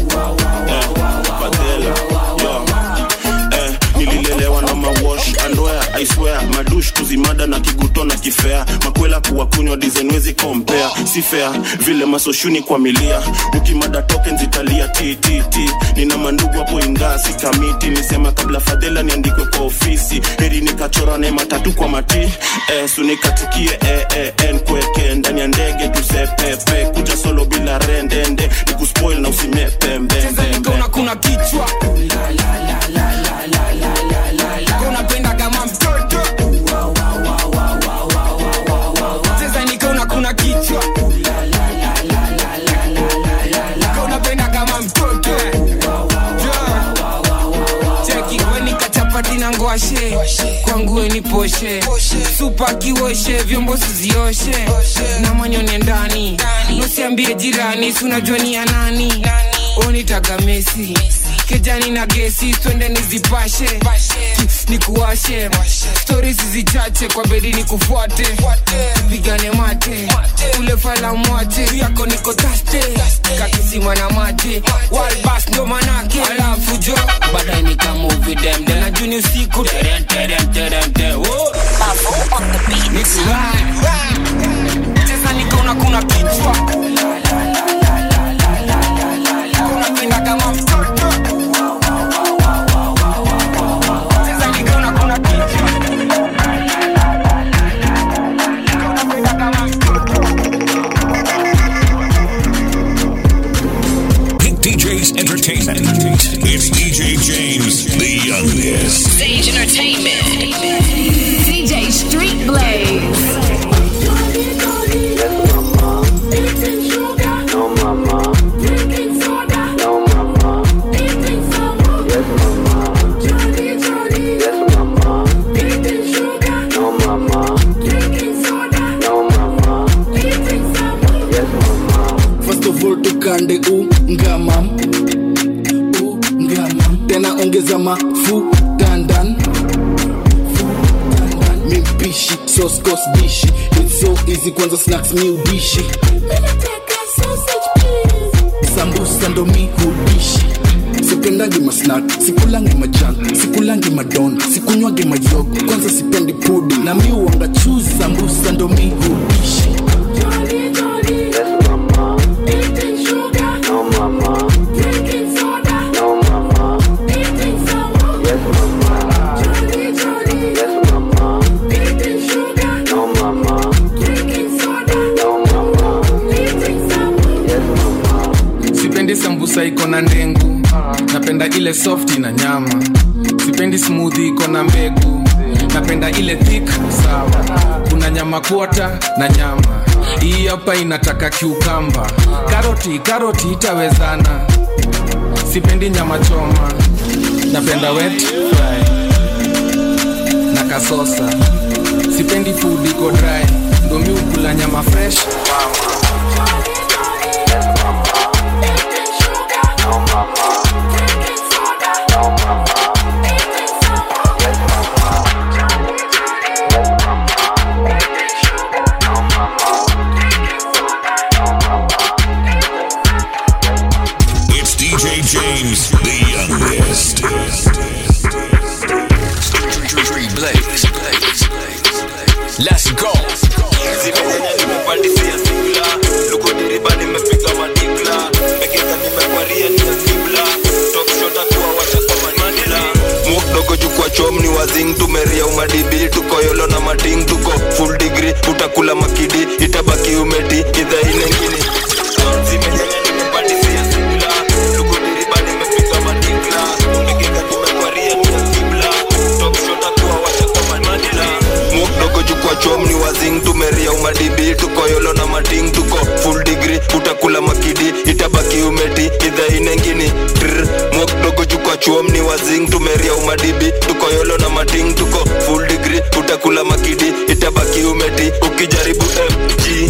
nililelewa na mawash andwea I swear madush kuzimada na kiguto na kifea makwela kuwa kunywa dizenwezi compare si fair vile masoshuni kwa milia ukimada tokens italia TTT nina mandugu hapo ingasi kamiti nisema kabla fadhela niandikwe kwa ofisi heri nikachora na matatu kwa mati sunikatikie kweke ndani ya ndege tusepepe kuja solo bila rendende nikuspoil na usimepe mbembe kuna kichwa unapenda kama mtoto cheza nikaona kuna kichwa unapenda kama mtoto cheki kweni kachapati na ngwashe kwangu weni poshe supa kiwoshe vyombo sizioshe na manyone ndani nusiambie jirani sunajua ni ya nani onitaga Messi kejani na gesi twende nizipashe nikuwashe stories zichache kwa bedi nikufuate pigane mate ule fala mwate yako niko taste kakisima na mate walbas ndo manake alafu jo baadaye nikamovie dem na juni usiku terem Mavo on the beat cheza nikaona kuna kichwa unapenda kama mtoto cheza nikaona kuna kichwa unapenda kama mtoto Pink DJ's Entertainment. It's DJ James, the youngest. Sage Entertainment. DJ Street Blaze. Tukande ungamam tena ongeza mafuta ndani mimpishi sauce course dishi it's so easy kwanza snacks mi udishi sambusa ndo mi hudishi sipendangi masnack sikulangi majunk sikulangi madon sikunywangi mayogo kwanza sipendi pudi na mi uanga choose sambusa ndo mi hudishi Sambusa iko na ndengu napenda ile soft na nyama sipendi smoothie iko na mbegu napenda ile thick sawa kuna nyama quarter na nyama hii hapa inataka cucumber karoti itawezana sipendi nyama choma napenda wet fry na kasosa sipendi food iko dry ndo mi ukula nyama fresh James, the youngest. Street Blaze. Let's go. Chomni wazing tumeria umadibi tuko yolo na mating tuko full degree utakula makidi itabaki umeti idha inengini zimenyanya nimepandisia sibla luko diriba nimefika matikla megeka nimekwaria ni kibla top shot kwa wacha kwa madila mdogo jukwa chomni wazing tumeria umadibi tuko yolo na mating tuko full degree utakula makidi itabaki umeti idha inengini mdogo jukwa chomni wazing tumeria umadibi tuko yolo na mating tuko full degree utakula makidi itabaki umeti ukijaribu MG tuna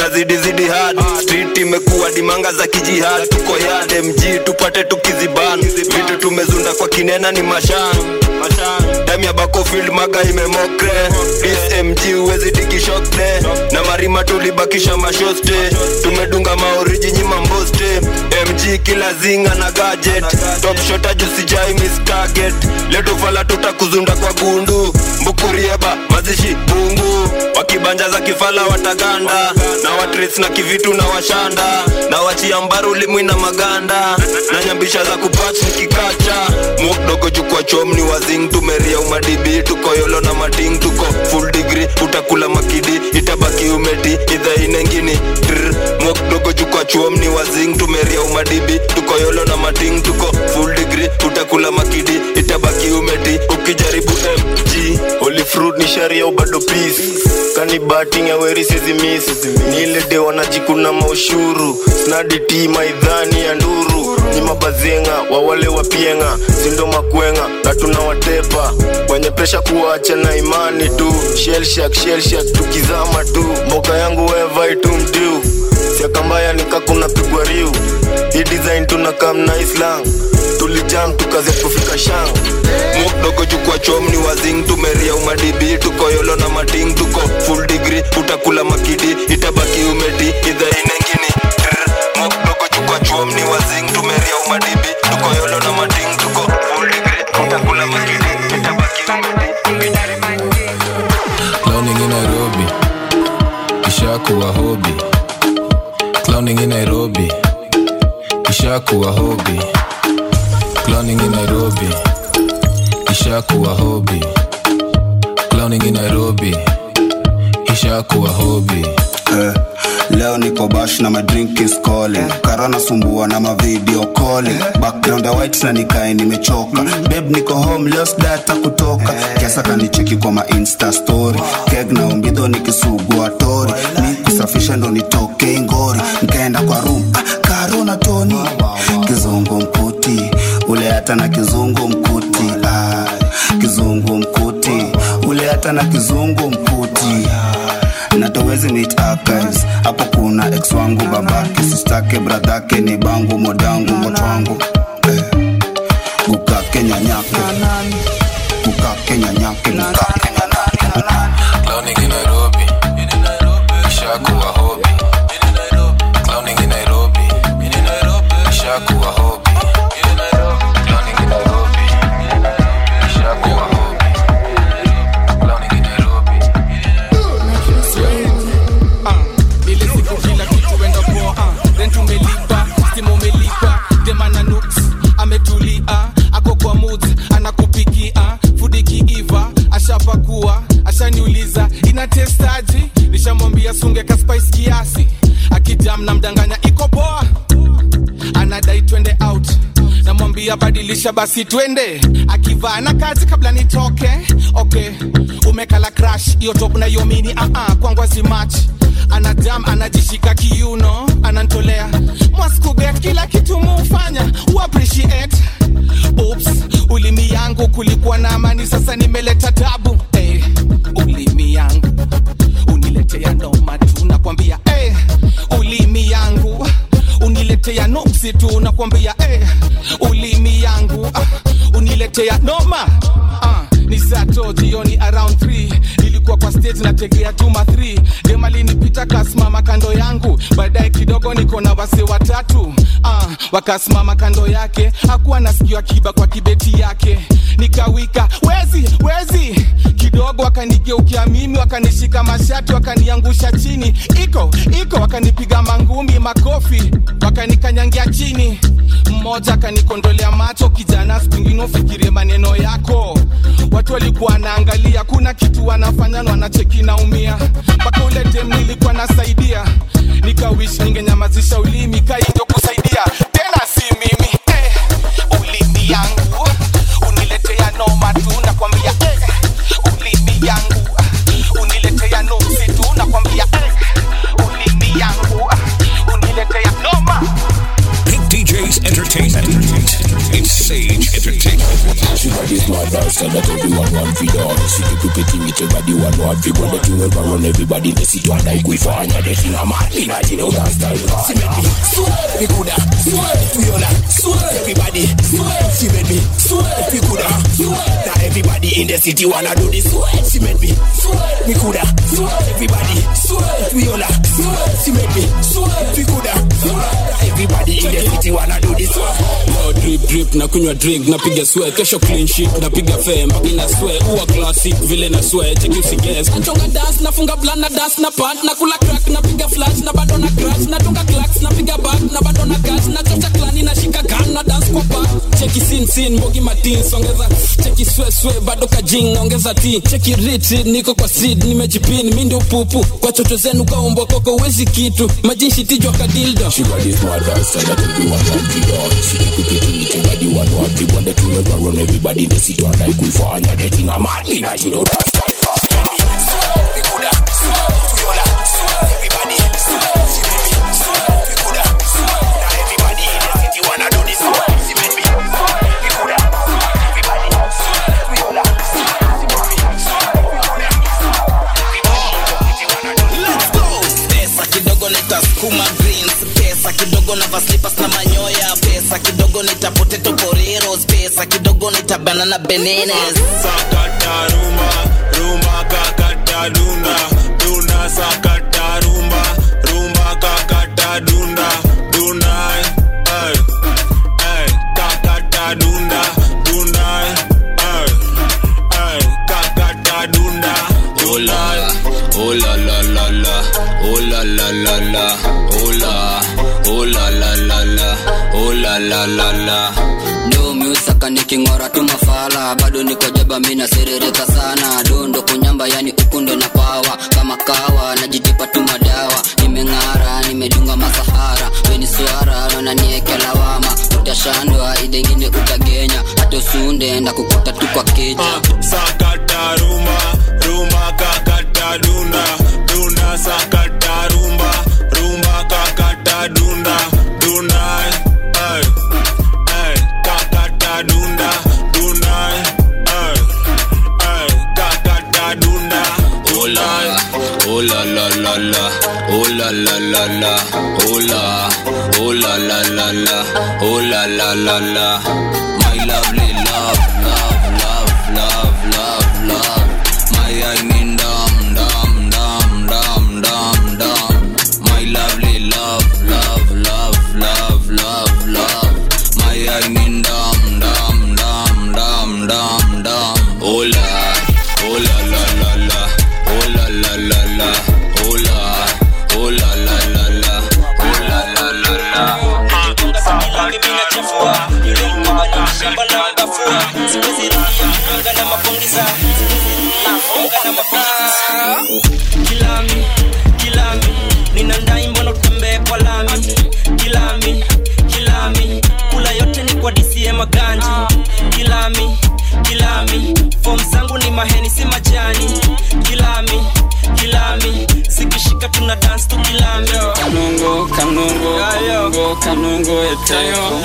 zinazidi hard. Street imekuwa dimanga za kijihad. Tuko yard MG tupate tukiziban. Vitu tumezunda kwa kinena ni mashan. Dami ya Battlefield maga imemokre. This MG uwezi tiki shokne. Na marima tulibakisha mashoste. Tumedunga maoriji nyima mboste. MG kila zinga na gadget. Top shot ajusijai miss target. Leto fala tutakuzunda kwa gundu. Mbukurieba mazishi bungu. Wakibanja za kifala wataganda. Na watrits na kivitu na washanda. Na wachia mbaru limwi na maganda. Na nyambisha za kupatch nikikacha. Mokdogo chukua chomni wazing. Tumeria umadibi tuko yolo na mating. Tuko full degree utakula makidi. Itabaki umeti idha inengini. Mokdogo chukua chomni wazing. Tumeria umadibi tuko yolo na mating. Tuko full degree utakula makidi. Itabaki umeti ukijaribu MG. Holy fruit ni sharia ubado peace. Kani batting ya weri sizi miss. Nile de wanajikuna maushuru. Snadi tea maidhani ya nduru. Ni mabazenga wawale wapienga. Zindo makwenga na tunawatepa. Kwenye presha kuwacha na imani tu. Shell shack tukizama tu. Mboka yangu weva itu mdiu. Siaka mbaya nikakuna pigwa riu. Hii design tunakam na islang. Tulijam tukaze kufika shang. Mokdogo chukua chomni wazing. Tumeria umadibi tuko yolo na mating. Tuko full degree utakula makidi. Itabaki umeti idha inengini. Mokdogo chukua chomni wazing. Tumeria umadibi tuko yolo na mating. Tuko full degree utakula makidi. Itabaki umeti. Clowning in Nairobi ishakuwa hobby. Clowning in Nairobi ishakuwa hobby. Clowning in Nairobi ishakuwa hobby. Clowning in Nairobi ishakuwa hobby. Leo niko bash na my drink is calling. Karana sumbua na ma video calling. Background ya white na nikae nimechoka. Babe niko home leo data kutoka. Kiasa kanicheki kwa ma Insta story. Keg na umbido nikisugua tori. Ni kusafisha ndo nitoke ngori. Nikaenda kwa room Karona Tony. Kizungu mkuti ule hata na kizungu mkuti. Kizungu mkuti ule hata na kizungu mkuti. Natowezi meet archives. Hapo kuna ex wangu babake. Sistake bradake ni bangu modangu motwangu. Gukake nyanyake. Gukake nyanyake. Gukake nyanyake. Clowning in Nairobi ishakuwa hobby. Clowning in Nairobi ishakuwa hobby. Clowning in Nairobi ishakuwa hobby. Clowning in Nairobi. Ile siku kila kitu wenda poa. Then tumelipa, stimu umelipa. Demana nooks, ametulia. Ako kwa moods, anakupikia. Food ikiiva, ashapakua. Ashaniuliza, inatestaji? Nishamwambia sunge ka spice kiasi. Akijam na mdanganya iko poa. Anadai twende out. Namwambia badilisha basi twende. Akivaa na kazi kabla nitoke. Okay, umekala crash. Iyo top na yo mini kwangu azimatch. Anadam anajishika kiuno. Anantolea Mwaskuget kila kitu mufanya. Appreciate. Oops, ulimi yangu kulikuwa na amani. Sasa nimeleta tabu. Ulimi yangu uniletea noma tu nakwambia. Ulimi yangu uniletea nuksi tu nakwambia. Ulimi yangu uniletea noma. Ni sato jioni around 3. Nilikuwa kwa stage nategea tuma 3. Demali nipita kasimama kando yangu. Baadaye kidogo niko na wase watatu. Wakasimama kando yake. Hakuwa nasikia kiba kwa kibeti yake. Nikawika wezi kidogo wakanigeukia mimi. Wakanishika mashati wakaniangusha chini. Iko wakanipiga mangumi makofi. Wakanikanyangia chini. Mmoja akanikondolea macho. Kijana sipingine ufikirie maneno yako. Watu walikuwa naangalia. Kuna kitu wanafanya wanacheki naumia. Paka ule dem nilikuwa nasaidia. Nikawish ningenyamazisha ulimi. Kaindo kusaidia tena si mimi. Ulimi yangu uniletea noma tu nakwambia. Ulimi yangu uniletea nuksi tu nakwambia. Ulimi yangu uniletea noma. Pink DJ's Entertainment. It's Sage Entertainment. She got this mad style that everyone want to dance. She keep repeating it, everybody want to go. The thing ever run everybody in the city and like we find her. They think I'm mad, imagine how that style goes. She made me swear, we coulda swear, Fiona swear, everybody swear. She made me swear, we coulda swear. Now everybody in the city wanna do this swear. She made me swear, we coulda swear, everybody swear, Fiona swear. She made me swear, we coulda swear. Now everybody in the city wanna do this swear. No drip drip, na kunywa drink, napiga swear. Kesho clean shit, napiga fame, ina swear. Uwa classic, vile na swear, check you see guess. Anchonga dance, nafunga plan, na dance, na pant, na kula crack, napiga flash, na bado na crash, na tunga clacks, napiga back, na bado na cash, na chocha klani, na shika gun, na dance kwa back. Check it sin, mogi matins, ongeza. Check it swear, bado kajing, ongeza tea. Check it rich, niko kwa seed, nimejipin, mindi upupu. Kwa chocho zenu kaumbwa koko wezi kitu. Majinshi tijwa kadildo. She got this mad style that everyone want to dance. She keep repeating it, everybody want to go. The thing ever run everybody in the city and like we find her. They think I'm mad, imagine how that style goes. We coulda swear, Fiona swear, everybody swear. She made me swear, we coulda swear. Now everybody in the city wanna do this swear. She made me swear, we coulda swear, everybody swear, Fiona swear. She made me swear, we coulda swear. Everybody in the city wanna do this. Let's go. Pesa kidogo nitasukuma greens, pesa kidogo na slippers na manyoya, pesa kidogo nita potato poreros, pesa kidogo nita banana bananas. Sakata rumba, rumba kakata dunda, dunda sakata rumba, rumba kakata dunda, dunda, ay, ay, kakata dunda, dunda, ay, ay, kakata dunda, dunda. Oh la la la la, oh la la la la, oh la, oh la la la la, oh la la la la. No musaka nikingora tu mafala, bado niko jaba mina serereka sana. Dondo kunyamba yani ukundo na pawa, kama kawa najitipa tu madawa. Nimengara, nimedunga masahara, weni suara, nona nieke lawama. Utashandwa, idengine utagenya, hata usunde na kukuta tu kwa keja. Sakata rumba, rumba kakata dunda, dunda sakata rumba, rumba kakata dunda, dunda, ay, ay, kakata dunda, dunda, ay, ay, kakata dunda, oh la, oh la la la la, oh la la la la, oh la, oh la la la la, oh la la la la. My lovely love, love, love, love, love, love. My I mean dum dum dum dum dum dum. My lovely love, love, love, love, love, love. My I mean dum dum dum dum dum dum. Oh la, oh la la la la, oh la la la la, oh la, oh la la la la, oh la la la la. Mimi nachafua, yule mkaba na shamba na ngafua. Siwezi rudia mnanga na mapungiza. Nafunga na mapungiza. Kilami, nina ndai mbona utembee kwa lami. Kilami, kula yote ni kwa DCM maganji. Kilami, form zangu ni maheni si majani. Kilami, sikishika tuna dance tu kilami. Kanungo eteko.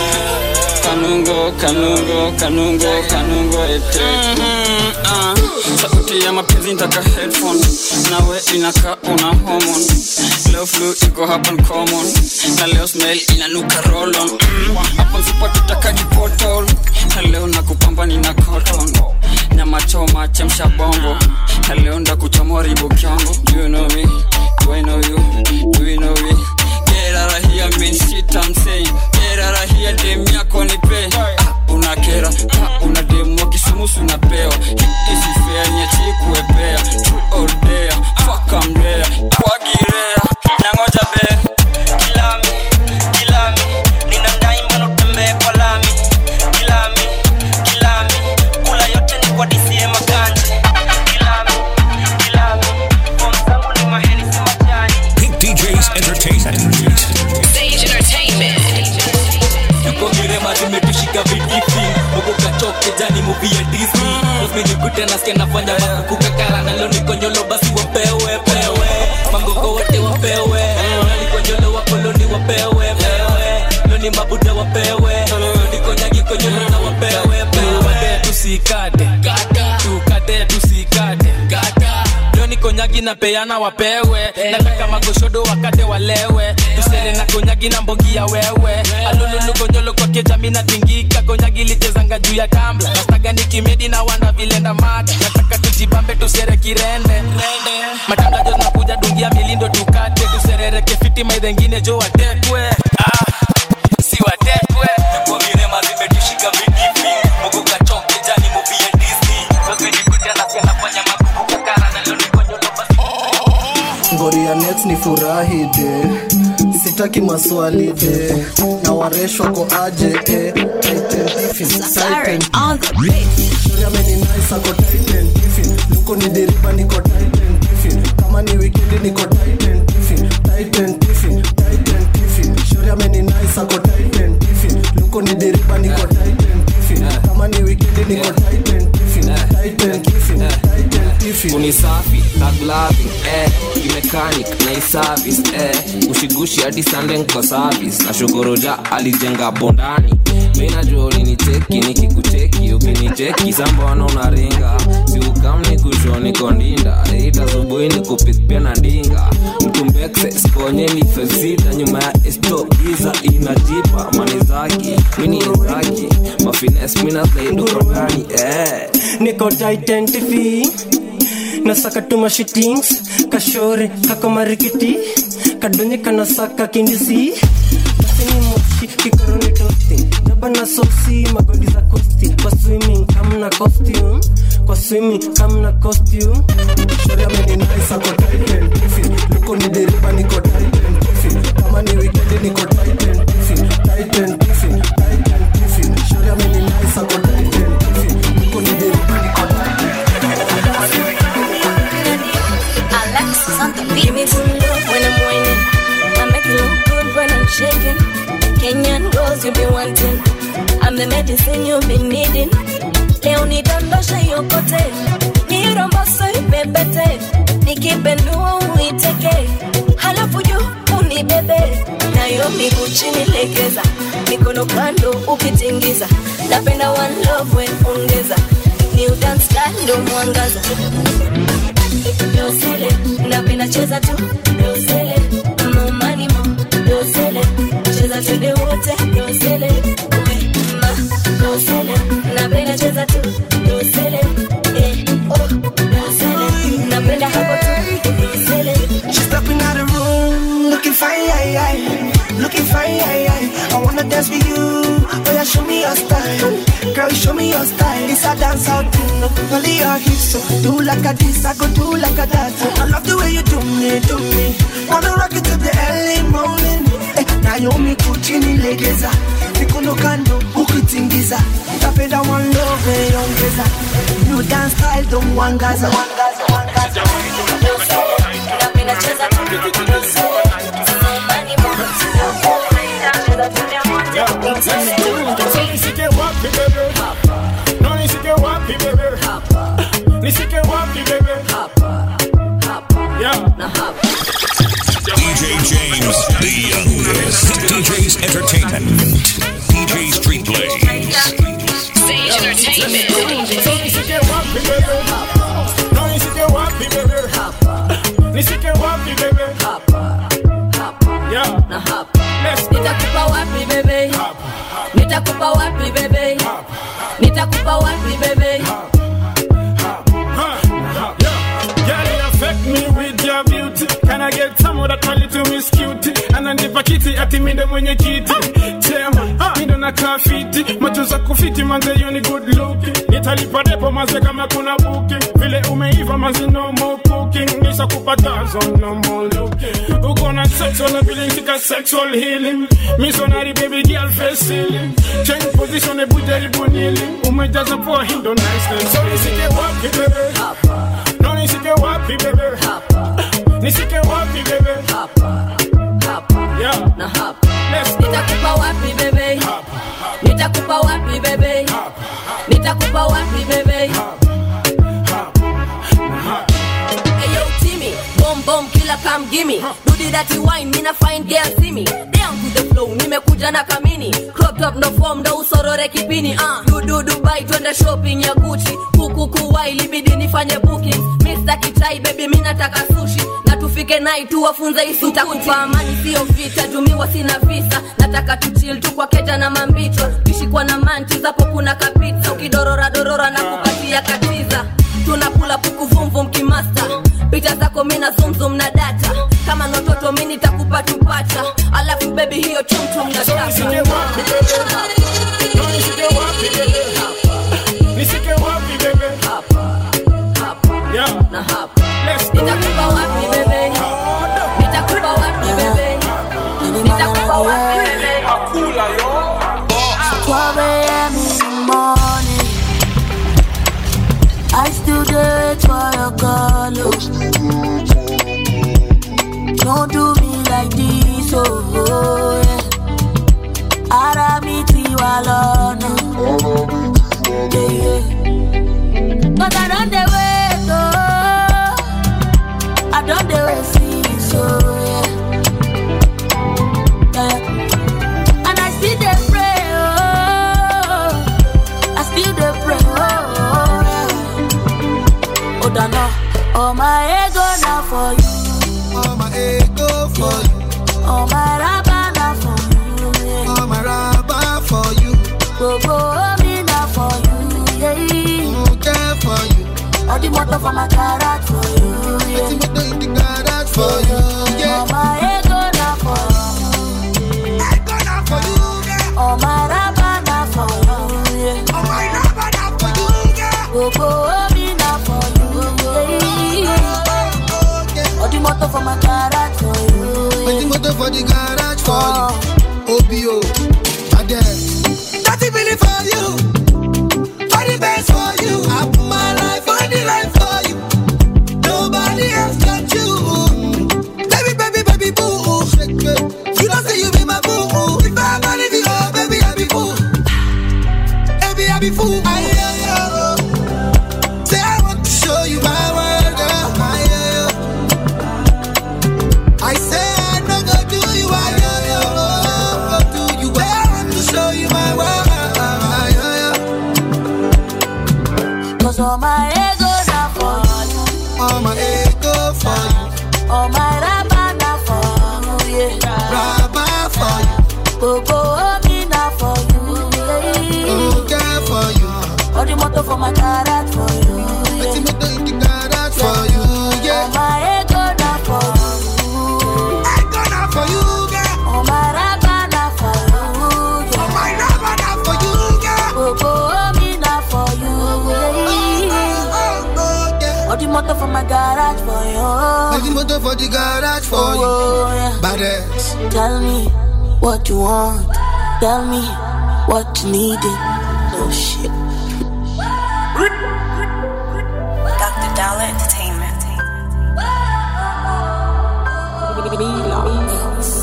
Kanungo eteko. Sauti ya mapenzi nitaka headphone, nawe inaka una hormone. Leo flu iko hapa common, na leo smell inanuka roll on. Hapo sipo tutakaji portal, na leo nakupamba nina cotton. Nyama choma chemsha bongo, na leo ndakuchoma ribo kyango. You know me, do I know you, do we know we? Get out of here, mean shit I'm saying. Get out of here, dem yako nipe. Unakera, una demo kisumusu unapewa. Easy fair, nyechi kuepea. True or dare, fuck I'm there. Kwa girea, nangoja be. Kilami, nina ndai mbona utembee kwa lami. Kilami, kula yote ni kwa DCM maganji. Kilami, form zangu ni maheni si majani. Pink DJs Entertainment. Stage Entertainment. Yuko mirema tumetushika vidifi. Mungu kachoke jani movie ya Disney. Osmi nikute nasikia nafanya makukuka kara. Na leo niko nyolo basi wapewe pewe. Mangoko wote wapewe. Na niko nyolo wakoloni wapewe pewe. Leo ni mabuda wapewe. Niko nyagi konyolo na wapewe pewe. Tusi kinywaji na peana wapewe. Nataka magoshodo wakate walewe. Tusele na konyagi na mbogi ya wewe. Alululu konyolo kwa keja mina tingika. Konyagi lichezanga juu ya tambla. Nastaga nikimedi na wanda vilenda mada. Nataka tujibambe tusere kirende. Matanga jo nakuja dungia milindo tukate. Tuserereke fiti maidhengine jo watekwe. Si watekwe. Kwa mire mazime tushika vidifi. Mungu kachoke jani movie ya Disney. Kwa nikuja na siya nafanya makuku kakara. Na leo nikonyolo basi. Ngori ya next ni furahi de. Sitaki maswali de. Na waresho ko aje Titan on the beat. Shuri ameni nice ako Titan Tiffin. Luko ni deriba niko Titan Tiffin. Kama ni weekendi niko Titan Tiffin. Titan Tiffin, Titan Tiffin. Shuri ameni nice ako Titan Tiffin. Luko ni deriba niko Titan Tiffin. Kama ni weekendi niko Titan Tiffin. Titan Tiffin, Titan Tiffin. Unisafi, taglavi, kimekanik, na service, ushigushi hadi Sunday nko service. Na shukoroja alijenga bondani. Mina joli ni cheki, nikikucheki, ukinicheki samba wanaona ringa. Si ukamni kushoni kondinda, ita subui ni kupikpia na ndinga. Mtumbekse, sponye ni fezita, nyuma ya esto, giza inajipa, manizaki, mini izaki. Mafines, mina zaidu kogani, Niko Titan TV, nasaka tuma shittings. Kashore, kako marikiti, kadonye kanasaka kindisi. Nasini moshi, kikoroni toasting. Jabana sosi, magodi za kosti. Kwa swimming, kamna costume. Kwa swimming, kamna costume. Shuri ameni nice ako Titan Tiffin. Luko ni deriba niko Titan Tiffin. Kama ni weekendi niko Titan Tiffin. Titan Tiffin, Titan Tiffin. Shuri ameni nice ako Titan Tiffin. Luko ni deriba niko Titan Alexis on the beat. Give me some love when I'm whining. I make it look good when I'm shaking. Kenyan girls you be wanting. I'm the medicine you've been needing. Leo nidondosha yokote. Niromboso ipepete. Nikipendua uiteke. Halafu juu unibebe. Nayo miguu chini legeza. Mikono kando ukitingiza. Napenda one love we ongeza. New dance style ndo mwangaza. Dosele, napenda cheza tu. Dosele, mo money mo. Dosele, cheza tu de wote. Dosele, ma. Dosele, napenda cheza tu. Dosele, oh. Dosele, napenda hapo tu. Dosele. She's stepping out the room, looking fine, looking fine. I wanna dance with you, but you show me your style. Girl, show me your style. It's a dance out thing, only your hips. So do like a this, I go do like a that. I love the way you do me. Wanna rock it to the early morning. Naomi kuchini legeza, mikono kando ukitingiza. Napenda one love ongeza. New dance style don't wangaza. Napenda cheza tu. Money mo. Nisike wapi bebe, no nisike wapi bebe, nisike wapi bebe, yeah. DJ James, the youngest. DJ's Entertainment. DJ Street Blaze. Sage Entertainment. So nisike wapi bebe, no nisike wapi bebe, nisike wapi bebe, yeah. Nitakupa wapi bebe, nitakupa wapi bebe, nitakupa wapi bebe. Girl, affect me with your beauty. Can I get some of that my little miss cutie? Ananipa kiti ati minde mwenye kiti. Tema, mindo na kafiti. Macho za kufiti manze you ni good looking. Nitalipa depo manze kama kuna booking. Vile umeiva manze no more cooking. Nisha kupatazo no more looking. Uko na sexual feeling, sika sexual healing. Missionary baby girl face ceiling. Change position e bujaribu kneeling. Umejaza poa hindo nice. So nisike wapi bebe, no nisike wapi bebe, nisike wapi bebe, yeah. Nitakupa wapi bebe, nitakupa wapi bebe, nitakupa wapi bebe. Hey yo Timmy, bomb bomb killer come gimme. Do the dirty wine, mina fine girl see me. Down to the flow, nimekuja na kamini. Crop top no form, ndo usorore kipini. Do Dubai twende shopping ya Gucci. Kuku kuwai libidi nifanye booking. Mistaki chai baby mimi nataka sushi. Na tufike night tu wafunze isuku. Nitakupa amani sio vita, jumiwa sina visa. Nataka tu chill tu kwa keja na mambicho. Kishikwa na manti zapo kuna kapita. Ukidorora dorora na kukatia katiza. Tunakula puku vumvum kimasta. Picha zako mina zoom zoom na data. Kama nototo mimi nitakupa tupacha. Alafu baby hiyo chum chum na shaka. Nisike wapi baby? Yeah. Na hapa. Nitakupa wapi baby? Nitakupa wapi baby? Nitakupa wapi baby? Akula yo. 12 a.m. in the morning, I still wait for your call. Don't do me like this, oh yeah. Aramiti walona, yeah. But I don't wait, oh. I don't wait, so yeah. And I still dey pray, oh. I still dey pray, oh yeah. Oh Dana, oh my ego now for you. Oh my ego for you. Oh my raba now for you, yeah. Oh my raba for you. Go me now for you, yeah. Okay for you. All the motor for my garage for you, yeah. All the motor in the garage for you, yeah. Oh my ego now for you. Ego now for you, yeah. Oh my raba now for you, yeah. Oh my raba now for you, yeah. Go me now for you, yeah. All the motor for my garage for you, yeah. All the motor for the garage for you. OBO, Adele. That's it really for you. For the best for you. I put my life on the line for you. Nobody else got you. Baby, boo. You don't say you be my boo. If I'm not leaving, oh, baby, I be fool. Baby, I be fool. Say I want to show you my world, girl. I say I don't go do you, go do you. I want to show you my world. Cause all my ego now for you. All my ego for you. All my raba now for you, yeah. Raba for you. Go me now for you, yeah. Okay for you. All the motor for my garage for you, yeah. All the motor in the garage for you, yeah. All my ego now for you. Ego now for you, yeah. All my raba now for you, yeah. All my raba now for you, yeah. Go me now for you, yeah. All the motor for my garage for you. All the motor for the garage for you, yeah. Badass. Tell me what you want. Tell me what you needed. No shit. Dr. Dollar Entertainment.